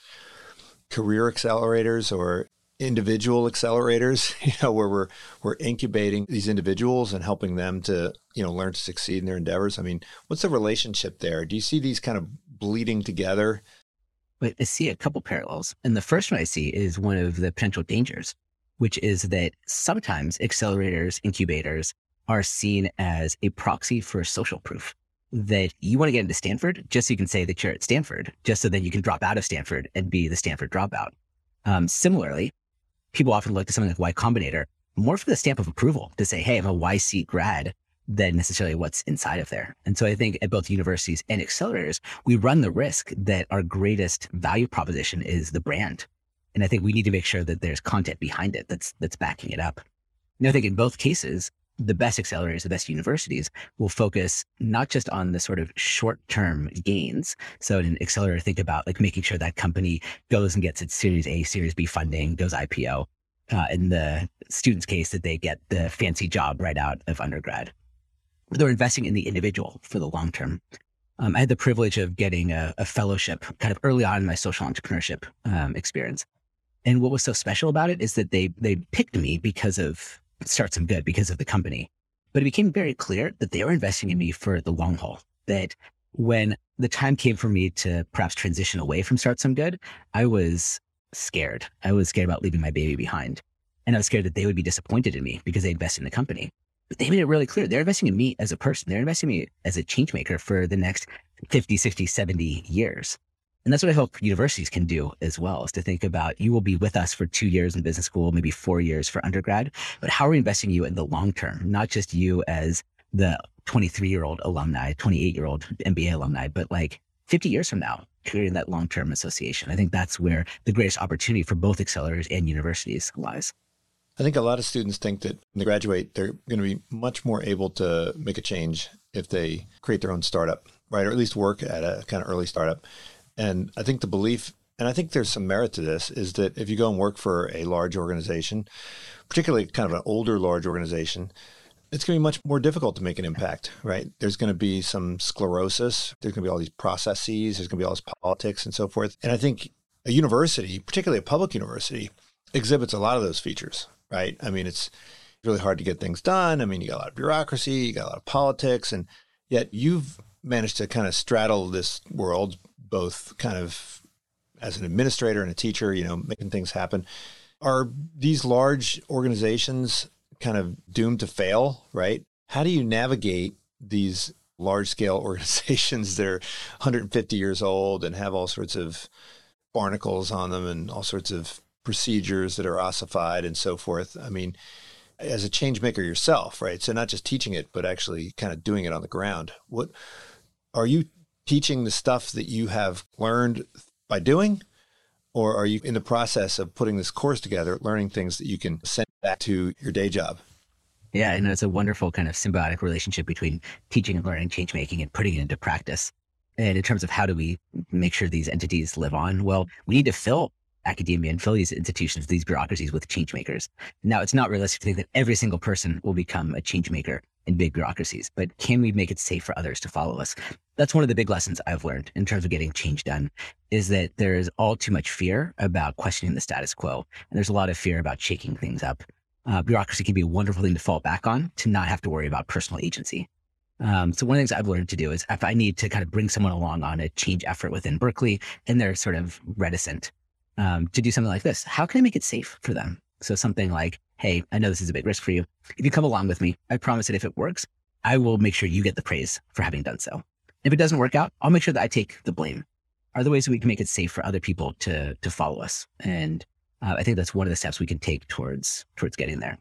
career accelerators or individual accelerators, you know, where we're we're incubating these individuals and helping them to, you know, learn to succeed in their endeavors? I mean, what's the relationship there? Do you see these kind of bleeding together? But I see a couple parallels. And the first one I see is one of the potential dangers, which is that sometimes accelerators, incubators are seen as a proxy for social proof. That you want to get into Stanford just so you can say that you're at Stanford, just so then you can drop out of Stanford and be the Stanford dropout. Um, similarly, people often look to something like Y Combinator more for the stamp of approval to say, hey, I'm a Y C grad, than necessarily what's inside of there. And so I think at both universities and accelerators, we run the risk that our greatest value proposition is the brand. And I think we need to make sure that there's content behind it that's that's backing it up. And I think in both cases, the best accelerators, the best universities will focus not just on the sort of short-term gains. So in an accelerator, think about like making sure that company goes and gets its Series A, Series B funding, goes I P O. Uh, in the student's case, that they get the fancy job right out of undergrad. They're investing in the individual for the long term. Um, I had the privilege of getting a, a fellowship kind of early on in my social entrepreneurship um, experience. And what was so special about it is that they they picked me because of Start Some Good, because of the company. But it became very clear that they were investing in me for the long haul, that when the time came for me to perhaps transition away from Start Some Good, I was scared. I was scared about leaving my baby behind. And I was scared that they would be disappointed in me because they invested in the company. But they made it really clear. They're investing in me as a person. They're investing in me as a change maker for the next fifty, sixty, seventy years. And that's what I hope universities can do as well, is to think about, you will be with us for two years in business school, maybe four years for undergrad, but how are we investing in you in the long term? Not just you as the twenty-three-year-old alumni, twenty-eight-year-old M B A alumni, but like fifty years from now, creating that long-term association. I think that's where the greatest opportunity for both accelerators and universities lies. I think a lot of students think that when they graduate, they're going to be much more able to make a change if they create their own startup, right? Or at least work at a kind of early startup. And I think the belief, and I think there's some merit to this, is that if you go and work for a large organization, particularly kind of an older large organization, it's going to be much more difficult to make an impact, right? There's going to be some sclerosis. There's going to be all these processes. There's going to be all this politics and so forth. And I think a university, particularly a public university, exhibits a lot of those features. Right? I mean, it's really hard to get things done. I mean, you got a lot of bureaucracy, you got a lot of politics, and yet you've managed to kind of straddle this world, both kind of as an administrator and a teacher, you know, making things happen. Are these large organizations kind of doomed to fail, right? How do you navigate these large scale organizations that are one hundred fifty years old and have all sorts of barnacles on them and all sorts of procedures that are ossified and so forth? I mean, as a change maker yourself, right? So not just teaching it, but actually kind of doing it on the ground. What are you teaching the stuff that you have learned by doing, or are you in the process of putting this course together, learning things that you can send back to your day job? Yeah, and it's a wonderful kind of symbiotic relationship between teaching and learning, change making, and putting it into practice. And in terms of how do we make sure these entities live on? Well, we need to fill academia and fill these institutions, these bureaucracies with change makers. Now, it's not realistic to think that every single person will become a change maker in big bureaucracies, but can we make it safe for others to follow us? That's one of the big lessons I've learned in terms of getting change done, is that there is all too much fear about questioning the status quo. And there's a lot of fear about shaking things up. Uh, bureaucracy can be a wonderful thing to fall back on, to not have to worry about personal agency. Um, so one of the things I've learned to do is if I need to kind of bring someone along on a change effort within Berkeley, and they're sort of reticent, Um, to do something like this, how can I make it safe for them? So something like, hey, I know this is a big risk for you. If you come along with me, I promise that if it works, I will make sure you get the praise for having done so. If it doesn't work out, I'll make sure that I take the blame. Are there ways that we can make it safe for other people to to follow us? And uh, I think that's one of the steps we can take towards towards getting there.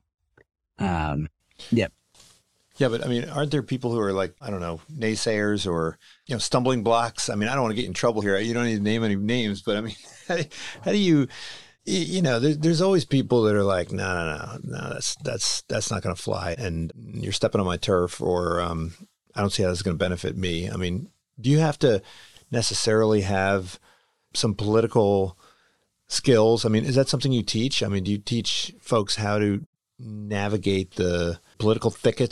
Um, yeah. Yeah, but I mean, aren't there people who are like, I don't know, naysayers or, you know, stumbling blocks? I mean, I don't want to get in trouble here. You don't need to name any names, but I mean, how, how do you, you know, there, there's always people that are like, no, no, no, no, that's, that's, that's not going to fly. And you're stepping on my turf, or um, I don't see how this is going to benefit me. I mean, do you have to necessarily have some political skills? I mean, is that something you teach? I mean, do you teach folks how to navigate the political thickets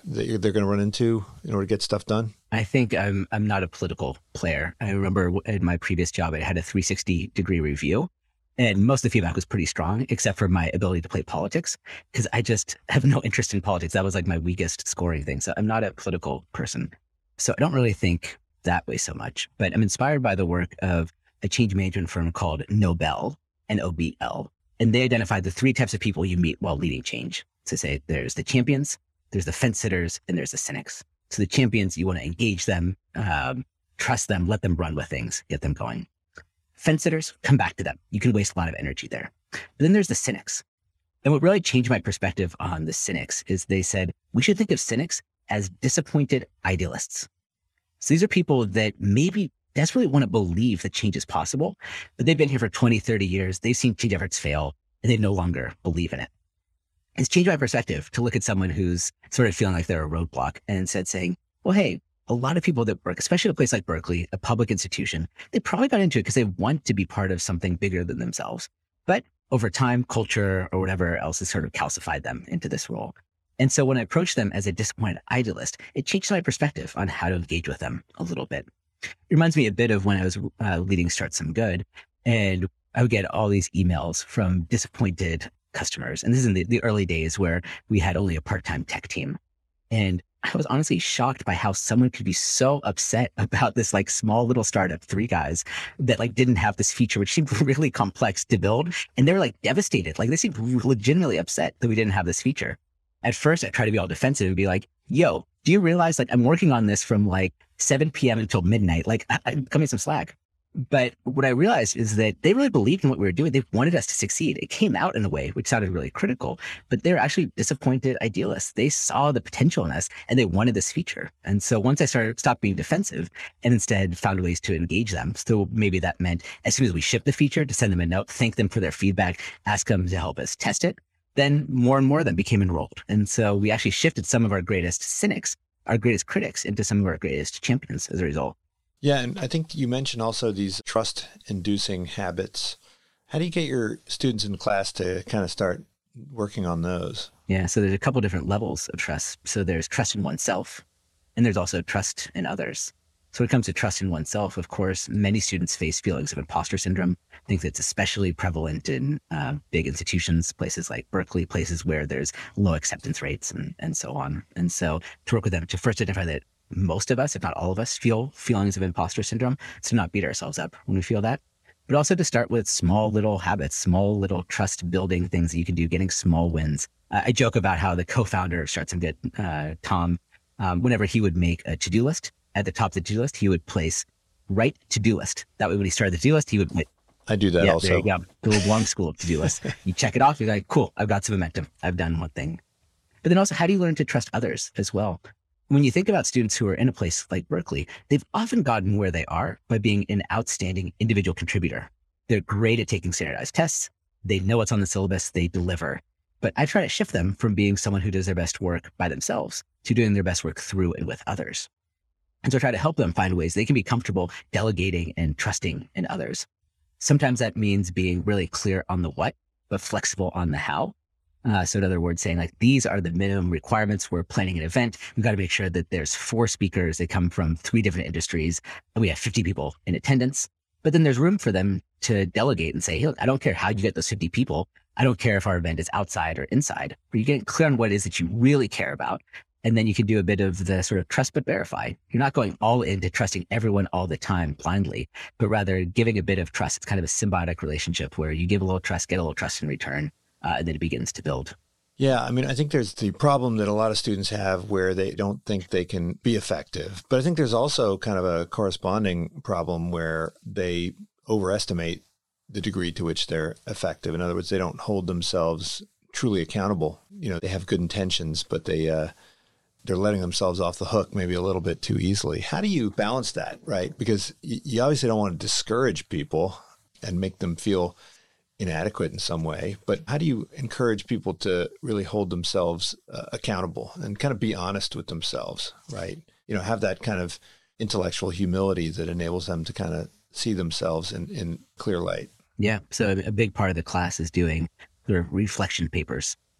that you're, they're going to run into in order to get stuff done? I think I'm I'm not a political player. I remember in my previous job, I had a three sixty degree review, and most of the feedback was pretty strong, except for my ability to play politics, because I just have no interest in politics. That was like my weakest scoring thing. So I'm not a political person. So I don't really think that way so much, but I'm inspired by the work of a change management firm called Nobel, N O B L. And they identified the three types of people you meet while leading change. So say there's the champions, there's the fence sitters, and there's the cynics. So the champions, you want to engage them, um, trust them, let them run with things, get them going. Fence sitters, come back to them. You can waste a lot of energy there. But then there's the cynics. And what really changed my perspective on the cynics is they said, we should think of cynics as disappointed idealists. So these are people that maybe desperately want to believe that change is possible, but they've been here for twenty, thirty years. They've seen change efforts fail, and they no longer believe in it. It's changed my perspective to look at someone who's sort of feeling like they're a roadblock and instead saying, well, hey, a lot of people that work, especially at a place like Berkeley, a public institution, they probably got into it because they want to be part of something bigger than themselves. But over time, culture or whatever else has sort of calcified them into this role. And so when I approached them as a disappointed idealist, it changed my perspective on how to engage with them a little bit. It reminds me a bit of when I was uh, leading Start Some Good, and I would get all these emails from disappointed customers. And this is in the, the early days where we had only a part-time tech team. And I was honestly shocked by how someone could be so upset about this like small little startup, three guys that like didn't have this feature, which seemed really complex to build. And they were like devastated. Like they seemed legitimately upset that we didn't have this feature. At first I tried to be all defensive and be like, yo, do you realize like I'm working on this from like seven p.m. until midnight? Like I, I, cut me some slack. But what I realized is that they really believed in what we were doing. They wanted us to succeed. It came out in a way which sounded really critical, but they're actually disappointed idealists. They saw the potential in us and they wanted this feature. And so once I started, stopped being defensive and instead found ways to engage them. So maybe that meant as soon as we shipped the feature to send them a note, thank them for their feedback, ask them to help us test it. Then more and more of them became enrolled. And so we actually shifted some of our greatest cynics, our greatest critics, into some of our greatest champions as a result. Yeah, and I think you mentioned also these trust-inducing habits. How do you get your students in class to kind of start working on those? Yeah, so there's a couple different levels of trust. So there's trust in oneself, and there's also trust in others. So when it comes to trust in oneself, of course, many students face feelings of imposter syndrome. I think that's especially prevalent in uh, big institutions, places like Berkeley, places where there's low acceptance rates and, and so on. And so to work with them to first identify that most of us, if not all of us, feel feelings of imposter syndrome, so not beat ourselves up when we feel that. But also to start with small little habits, small little trust building things that you can do, getting small wins. Uh, I joke about how the co-founder of Start Some Good, uh, Tom, um, whenever he would make a to-do list, at the top of the to-do list, he would place write to-do list. That way when he started the to-do list, he would put, I do that yeah, also. There you go. The little long school of to-do list. You check it off, you're like, cool, I've got some momentum. I've done one thing. But then also, how do you learn to trust others as well? When you think about students who are in a place like Berkeley, they've often gotten where they are by being an outstanding individual contributor. They're great at taking standardized tests. They know what's on the syllabus, they deliver. But I try to shift them from being someone who does their best work by themselves to doing their best work through and with others. And so I try to help them find ways they can be comfortable delegating and trusting in others. Sometimes that means being really clear on the what, but flexible on the how. Uh, so in other words, saying like, these are the minimum requirements. We're planning an event. We've got to make sure that there's four speakers. They come from three different industries. And we have fifty people in attendance. But then there's room for them to delegate and say, hey, look, I don't care how you get those fifty people. I don't care if our event is outside or inside. But you get clear on what it is that you really care about. And then you can do a bit of the sort of trust but verify. You're not going all into trusting everyone all the time blindly, but rather giving a bit of trust. It's kind of a symbiotic relationship where you give a little trust, get a little trust in return. Uh, and then it begins to build. Yeah, I mean, I think there's the problem that a lot of students have where they don't think they can be effective. But I think there's also kind of a corresponding problem where they overestimate the degree to which they're effective. In other words, they don't hold themselves truly accountable. You know, they have good intentions, but they, uh, they're letting themselves off the hook maybe a little bit too easily. How do you balance that, right? Because you obviously don't want to discourage people and make them feel inadequate in some way, but how do you encourage people to really hold themselves uh, accountable and kind of be honest with themselves, right? You know, have that kind of intellectual humility that enables them to kind of see themselves in, in clear light. Yeah. So a big part of the class is doing sort of reflection papers.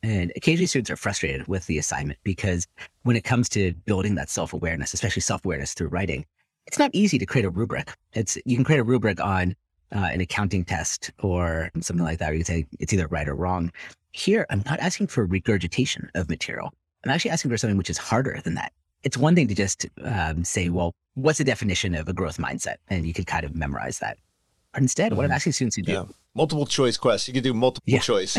And occasionally students are frustrated with the assignment because when it comes to building that self-awareness, especially self-awareness through writing, it's not easy to create a rubric. It's you can create a rubric on uh, an accounting test or something like that, where you can say it's either right or wrong. Here, I'm not asking for regurgitation of material. I'm actually asking for something which is harder than that. It's one thing to just um, say, well, what's the definition of a growth mindset? And you could kind of memorize that. But instead, mm-hmm. what I'm asking students to do. Yeah. Multiple choice questions. You can do multiple yeah. choice.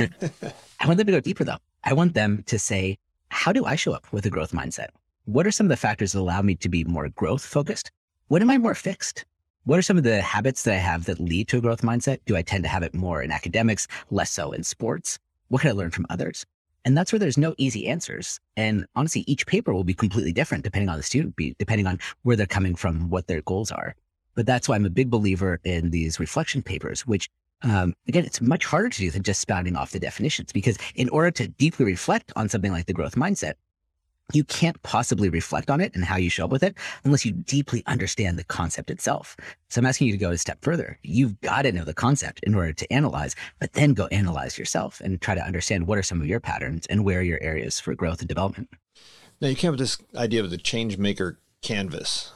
I want them to go deeper, though. I want them to say, how do I show up with a growth mindset? What are some of the factors that allow me to be more growth focused? When am I more fixed? What are some of the habits that I have that lead to a growth mindset? Do I tend to have it more in academics, less so in sports? What can I learn from others? And that's where there's no easy answers. And honestly, each paper will be completely different depending on the student, depending on where they're coming from, what their goals are. But that's why I'm a big believer in these reflection papers, which, um, again, it's much harder to do than just spouting off the definitions, because in order to deeply reflect on something like the growth mindset, you can't possibly reflect on it and how you show up with it unless you deeply understand the concept itself. So I'm asking you to go a step further. You've got to know the concept in order to analyze, but then go analyze yourself and try to understand what are some of your patterns and where are your areas for growth and development. Now, you came up with this idea of the change maker canvas.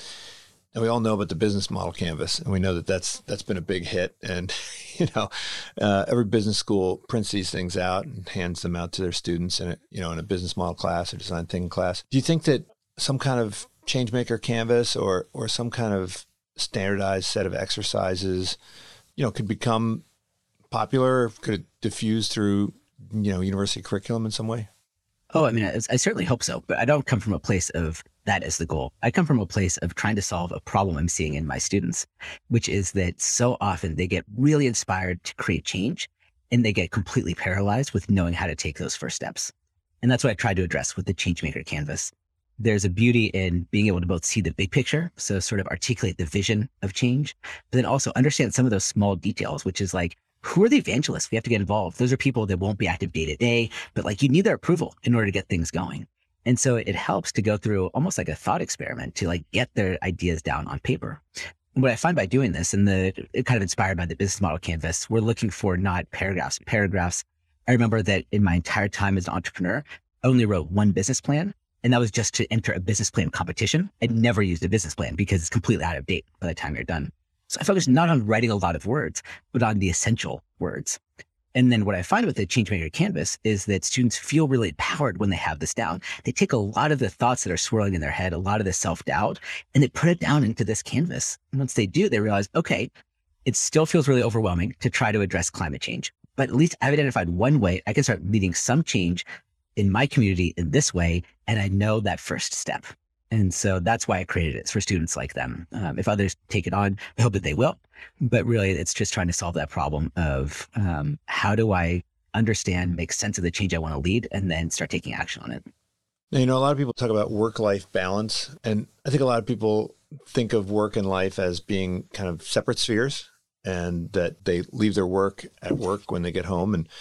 And we all know about the business model canvas, and we know that that's that's been a big hit. And you know, uh, every business school prints these things out and hands them out to their students in a, you know in a business model class or design thinking class. Do you think that some kind of change maker canvas or or some kind of standardized set of exercises, you know, could become popular? Could it diffuse through you know university curriculum in some way? Oh, I mean, I, I certainly hope so, but I don't come from a place of that as the goal. I come from a place of trying to solve a problem I'm seeing in my students, which is that so often they get really inspired to create change and they get completely paralyzed with knowing how to take those first steps. And that's what I try to address with the Changemaker Canvas. There's a beauty in being able to both see the big picture, so sort of articulate the vision of change, but then also understand some of those small details, which is like, who are the evangelists we have to get involved? Those are people that won't be active day to day, but like you need their approval in order to get things going. And so it helps to go through almost like a thought experiment to like get their ideas down on paper. And what I find by doing this, and the it kind of inspired by the business model canvas, we're looking for not paragraphs, paragraphs. I remember that in my entire time as an entrepreneur, I only wrote one business plan, and that was just to enter a business plan competition. I'd never used a business plan because it's completely out of date by the time you're done. So I focused not on writing a lot of words, but on the essential words. And then what I find with the Changemaker Canvas is that students feel really empowered when they have this down. They take a lot of the thoughts that are swirling in their head, a lot of the self-doubt, and they put it down into this canvas. And once they do, they realize, okay, it still feels really overwhelming to try to address climate change, but at least I've identified one way I can start leading some change in my community in this way. And I know that first step. And so that's why I created it. It's for students like them. Um, if others take it on, I hope that they will. But really, it's just trying to solve that problem of um, how do I understand, make sense of the change I want to lead, and then start taking action on it. Now, you know, a lot of people talk about work-life balance. And I think a lot of people think of work and life as being kind of separate spheres, and that they leave their work at work when they get home. And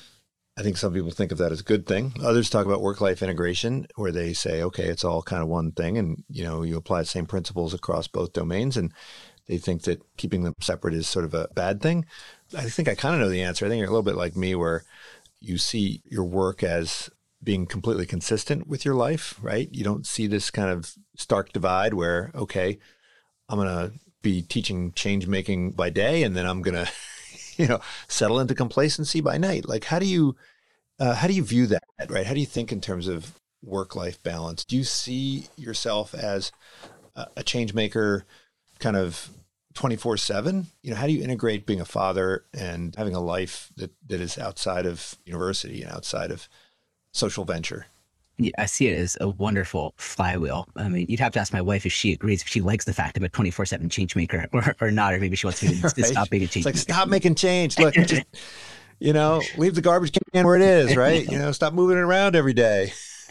I think some people think of that as a good thing. Others talk about work-life integration, where they say, okay, it's all kind of one thing. And, you know, you apply the same principles across both domains. And they think that keeping them separate is sort of a bad thing. I think I kind of know the answer. I think you're a little bit like me, where you see your work as being completely consistent with your life, right? You don't see this kind of stark divide where, okay, I'm going to be teaching change making by day, and then I'm going to you know, settle into complacency by night. Like, how do you, uh, how do you view that, right? How do you think in terms of work-life balance? Do you see yourself as a, a change maker kind of twenty-four seven? You know, how do you integrate being a father and having a life that, that is outside of university and outside of social venture? Yeah, I see it as a wonderful flywheel. I mean, you'd have to ask my wife if she agrees, if she likes the fact I'm a twenty-four seven change maker or, or not, or maybe she wants me to, right? to stop being a change it's like, maker. Stop making change. Look, just, you know, leave the garbage can where it is, right? You know, stop moving it around every day.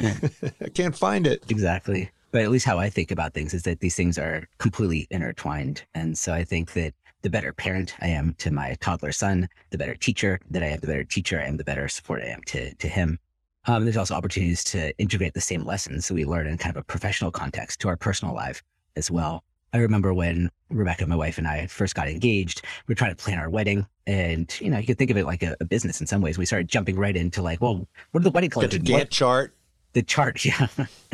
I can't find it. Exactly. But at least how I think about things is that these things are completely intertwined. And so I think that the better parent I am to my toddler son, the better teacher that I am, the better teacher I am, the better support I am to, to him. Um, there's also opportunities to integrate the same lessons that we learn in kind of a professional context to our personal life as well. I remember when Rebecca, my wife, and I first got engaged, we were trying to plan our wedding. And, you know, you could think of it like a, a business in some ways. We started jumping right into like, well, what are the wedding clothes? Get the Gantt chart. The chart, yeah.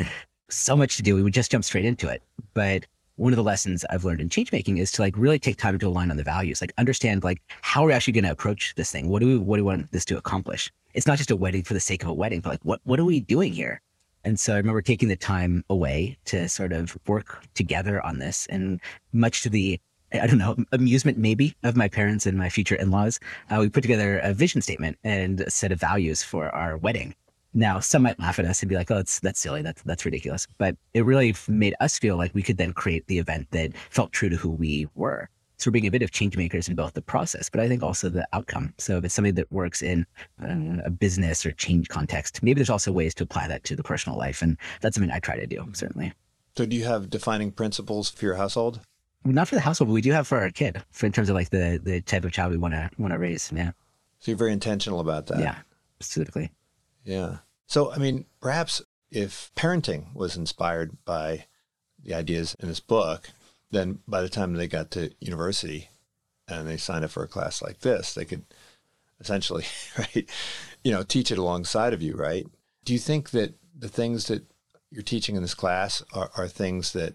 So much to do. We would just jump straight into it. But one of the lessons I've learned in change making is to like really take time to align on the values, like understand like how are we actually going to approach this thing? What do we, what do we want this to accomplish? It's not just a wedding for the sake of a wedding, but like, what, what are we doing here? And so I remember taking the time away to sort of work together on this, and much to the, I don't know, amusement maybe of my parents and my future in-laws, uh, we put together a vision statement and a set of values for our wedding. Now, some might laugh at us and be like, oh, that's, that's silly. That's, that's ridiculous. But it really made us feel like we could then create the event that felt true to who we were. So we're being a bit of change makers in both the process, but I think also the outcome. So if it's something that works in uh, a business or change context, maybe there's also ways to apply that to the personal life. And that's something I try to do, certainly. So do you have defining principles for your household? Not for the household, but we do have for our kid, for in terms of like the, the type of child we want to want to raise. Yeah. So you're very intentional about that. Yeah, specifically. Yeah. So, I mean, perhaps if parenting was inspired by the ideas in this book, then by the time they got to university and they signed up for a class like this, they could essentially, right, you know, teach it alongside of you, right? Do you think that the things that you're teaching in this class are, are things that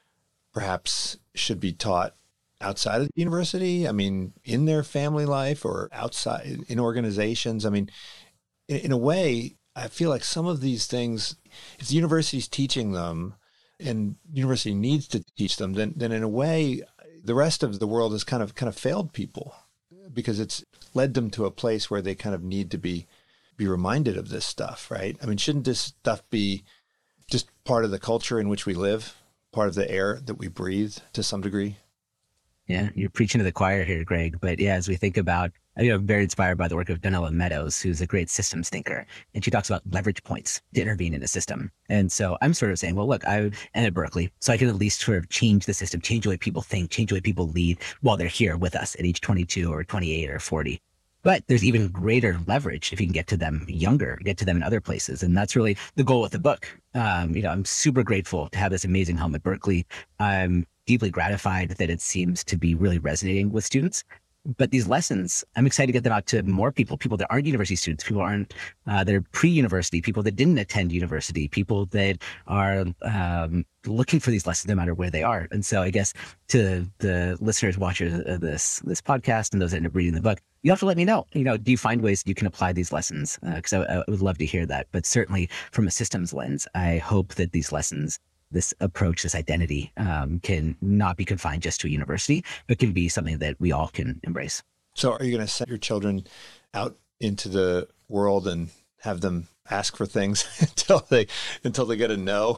perhaps should be taught outside of the university? I mean, in their family life or outside in organizations? I mean, in, in a way, I feel like some of these things, if the university's teaching them and university needs to teach them, then, then in a way, the rest of the world has kind of kind of failed people because it's led them to a place where they kind of need to be be reminded of this stuff, right? I mean, shouldn't this stuff be just part of the culture in which we live, part of the air that we breathe to some degree? Yeah, you're preaching to the choir here, Greg. But yeah, as we think about, I mean, I'm very inspired by the work of Donella Meadows, who's a great systems thinker. And she talks about leverage points to intervene in a system. And so I'm sort of saying, well, look, I am at Berkeley, so I can at least sort of change the system, change the way people think, change the way people lead while they're here with us at age twenty-two or twenty-eight or forty. But there's even greater leverage if you can get to them younger, get to them in other places. And that's really the goal with the book. Um, you know, I'm super grateful to have this amazing home at Berkeley. I'm deeply gratified that it seems to be really resonating with students. But these lessons, I'm excited to get them out to more people, people that aren't university students, people aren't, uh, that are pre-university, people that didn't attend university, people that are um, looking for these lessons no matter where they are. And so I guess to the listeners, watchers of this, this podcast and those that end up reading the book, you have to let me know, you know, do you find ways you can apply these lessons? Because uh, I, I would love to hear that. But certainly from a systems lens, I hope that these lessons, this approach, this identity um, can not be confined just to a university, but can be something that we all can embrace. So are you going to send your children out into the world and have them ask for things until they until they get a no?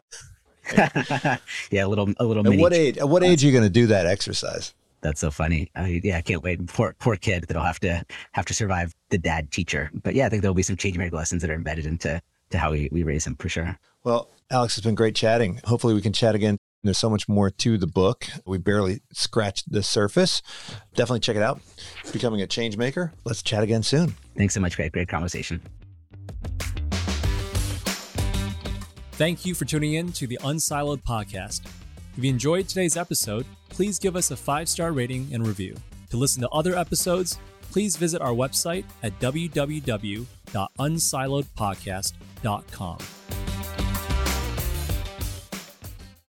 Yeah, a little a little. At mini what age? At what age are you going to do that exercise? That's so funny. I, yeah, I can't wait. Poor poor kid that'll have to have to survive the dad teacher. But yeah, I think there'll be some change maker lessons that are embedded into to how we, we raise him for sure. Well, Alex, it's been great chatting. Hopefully we can chat again. There's so much more to the book. We barely scratched the surface. Definitely check it out. Becoming a Change Maker. Let's chat again soon. Thanks so much, Greg. Great conversation. Thank you for tuning in to the Unsiloed podcast. If you enjoyed today's episode, please give us a five-star rating and review. To listen to other episodes, please visit our website at w w w dot unsiloed podcast dot com.